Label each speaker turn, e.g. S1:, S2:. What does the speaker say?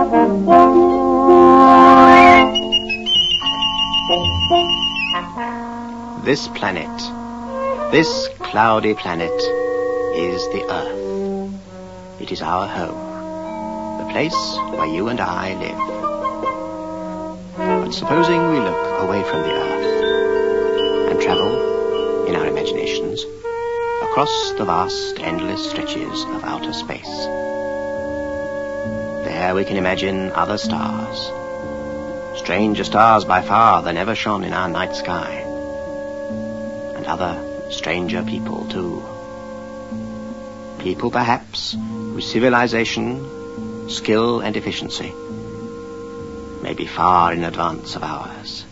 S1: This planet, this cloudy planet, is the Earth. It is our home, the place where you and I live. But supposing we look away from the Earth and travel, in our imaginations, across the vast, endless stretches of outer space. There we can imagine other stars, stranger stars by far than ever shone in our night sky. And other stranger people, too. People, perhaps, whose civilization, skill, and efficiency may be far in advance of ours.